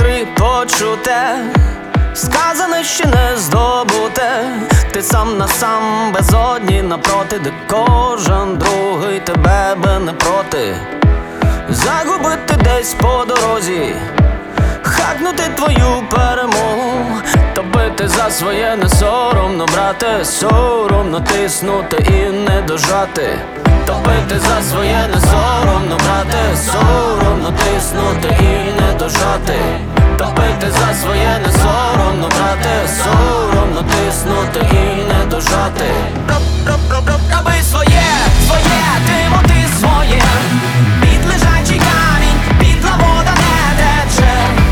добре почуте, сказане, ще не здобуте. Ти сам на сам безодні напроти, де кожен другий тебе би не проти. Загубити десь по дорозі, хакнути твою перемогу, топити за своє не соромно, брате, соромно тиснути і не дожати. Топити за своє не соромно, брате, соромно тиснути і не дожати. Топити за своє не соромно, брате, соромно тиснути і не дожати. Роби своє, своє, Тимоти, своє. Під лежачий камінь, підла вода не тече.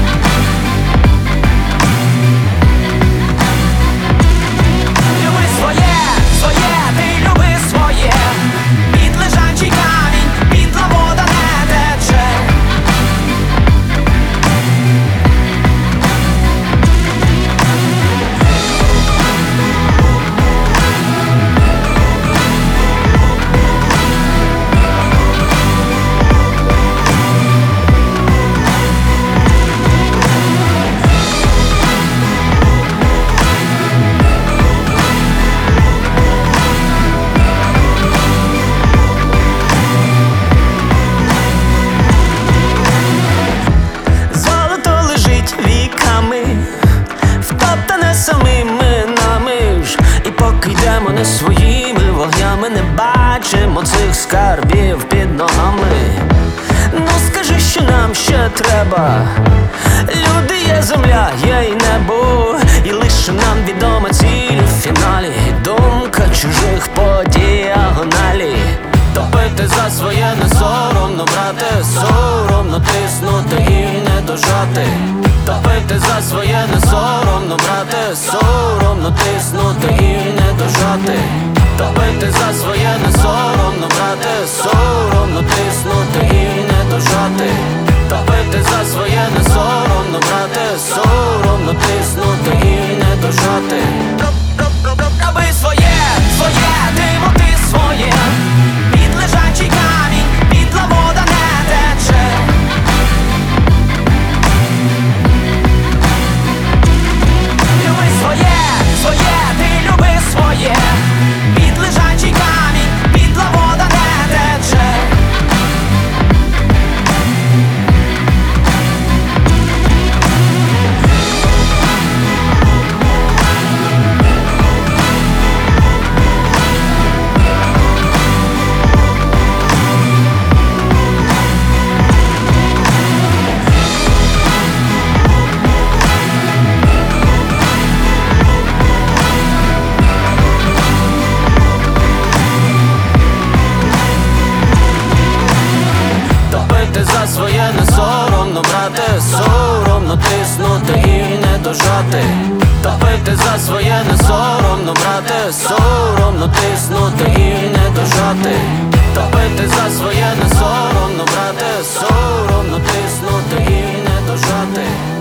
Люби своє, своє, ти люби своє. Під лежачий камінь, підла вода не тече. Втоптане самими нами ж, і поки йдемо не своїми вогнями, не бачимо цих скарбів під ногами. Ну скажи, що нам ще треба. Люди є, земля, є й небо, і лише нам відома ціль в фіналі. Думка чужих по діагоналі. Топити за своє не соромно, брате, соромно тиснути і не дожати. Топити за своє не соромно, брате, соромно тиснути і не дожати. Топити за своє не соромно, брате, соромно тиснути і не дожати. Топити за своє не соромно, брате, соромно тиснути і не дожати. Роби своє, своє, Тимоти, своє. Під лежачий камінь, підла вода не тече. Люби своє, своє, ти люби своє. Під лежачий камінь, підла вода не тече. За своє не соромно, брате, соромно тиснути і не дожати. Топити за своє не соромно, брате, соромно тиснути і не дожати. Топити за своє не соромно, брате, соромно тиснути і не дожати.